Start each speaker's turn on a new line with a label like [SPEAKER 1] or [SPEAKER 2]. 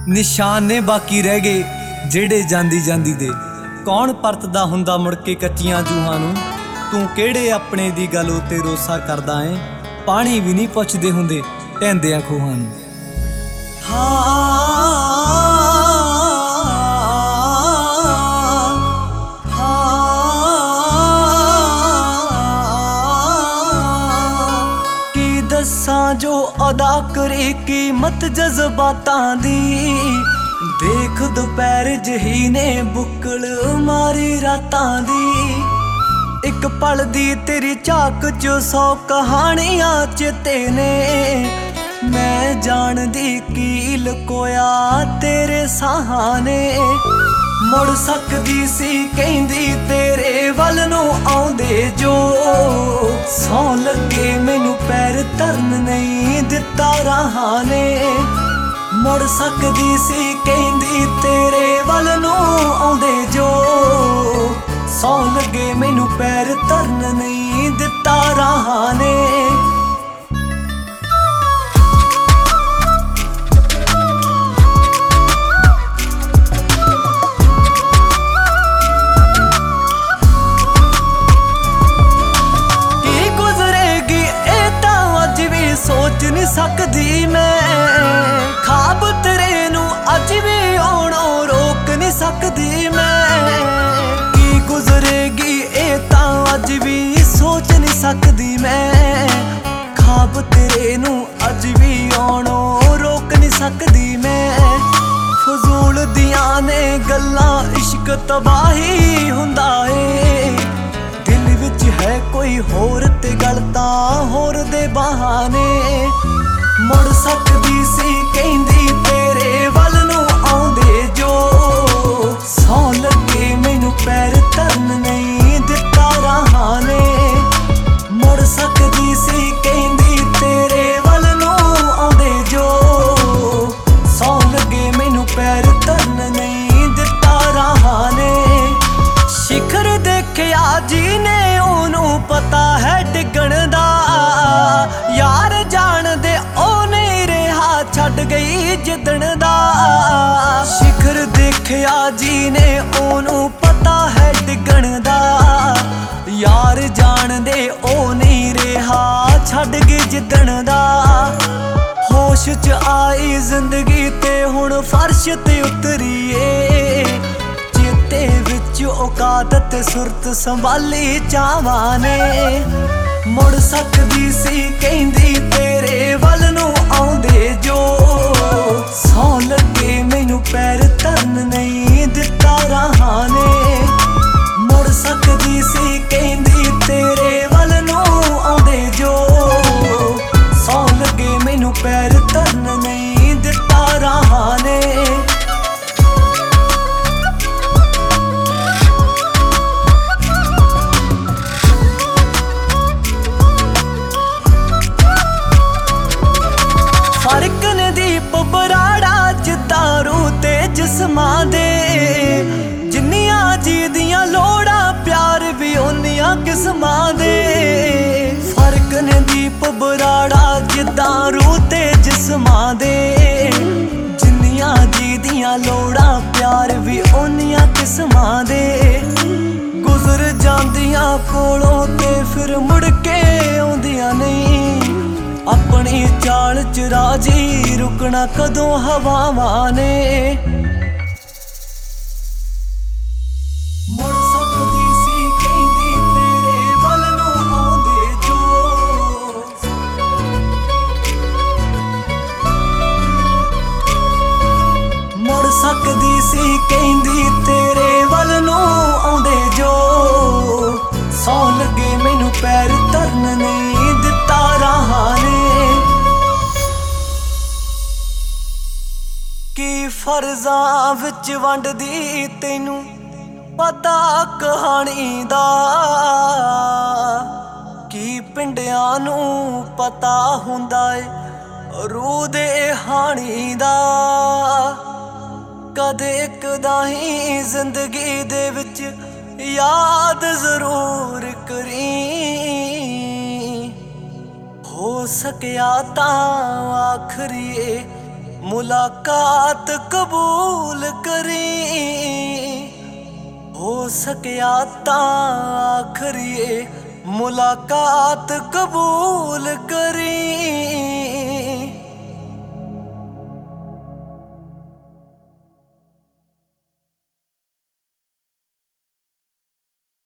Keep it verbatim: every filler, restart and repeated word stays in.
[SPEAKER 1] निशान ने बाकी रह गए जेड़े जांदी जांदी दे। कौन परतदा हुंदा मुड़ के कच्चियां जूहां नूं, तू केड़े अपने दी गल उत्ते रोसा करदा ऐ। पानी भी नहीं पुछदे हुंदे ढैंदियां खूहां नूं। दसां जो अदा करे कीमत जज्बातां दी, देख दोपहर जही ने बुक्कल मारी रातां दी। एक पल दी तेरी झाक च सौ कहानियां चेते ने, मैं जानदी की लकोया तेरे सहाने। मुड़ सकदी सी कहंदी तेरे वल नूं आउंदे जो, सौ लगे मैनू पैर धरन नहीं दिता राहां ने। मुड़ सकदी सी कहंदी तेरे वल नूं आउंदे जो, सौ लगे मैनू पैर धरन नहीं दिता राहां ने। सोच नहीं सकदी मैं खाब तेरे नू अज भी आउणों रोक नहीं सकदी मैं। की गुजरेगी ए तां अज भी सोच नहीं सकदी मैं, खाब तेरे नू अज भी आउणों रोक नहीं सकदी मैं। फजूल दियां ने गल्लां इश्क तबाही हुंदा ए, दिल विच है कोई होर ते गल तां होर दे बहाने। मुड़ सकदी सी कहंदी तेरे वल नूं आउंदे जो, सौ लगे मैनू पैर धरन नहीं दिता राहां ने। मुड़ सकदी सी कहंदी तेरे वल नूं आउंदे जो, सौ लगे मैनू पैर धरन नहीं दिता राहां ने। शिखर देखिया जी ने ओनू पता है डिगण दा, यार जान दे ओ नहीं रहा छड़ गई जिदण दा। शिखर देखिया जी ने ओनू पता है डिगण दा, यार जान दे ओ नहीं रहा छड़ गई जिदण दा। होश च आई जिंदगी ते हुण फर्श ते उतरीए, चेते विच औकात सुरत संभाली चावां ने। मुड़ सकदी सी कहंदी तेरे वल नूं आउंदे जो, सौ लगे मैनू पैर धरन नहीं दिता राहां ने। मुड़ सकदी सी कहंदी तेरे वल नूं आउंदे जो, सौ लगे मैनू पैर धरन नहीं दिता राहां ने। फर्क ने दीप बराड़ा दारू ते जिस्मां दे, जिन्नियां जी दियां लोड़ां प्यार भी उन्नियां किस्मां दे। फर्क ने दीप बराड़ा दारू ते जिस्मां दे, जिन्नियां जी दियां लोड़ां प्यार भी उन्नियां किस्मां दे। गुजर जांदियां कोलों ते फिर मुड़ के आउंदियां नहीं, अपनी चाल च राजी रुकना कदों हवावां ने। मुड़ सकदी सी कहंदी तेरे वल नूं आउंदे जो, मुड़ सकदी सी कहंदी तेरे वल नूं आउंदे जो, सौ लगे मैनू पैर धरन नहीं दिता राहां ने। की फर्जां विच वंडदी तैनू पता कहानी दा, की पिंडियां नूं पता हुंदा ए रूह दे हानी दा। कदे कदाहीं जिंदगी दे विच याद जरूर करी, हो सकिया तां आखरी मुलाकात कबूल करी, हो सकिया ता आखिरी मुलाकात कबूल करी।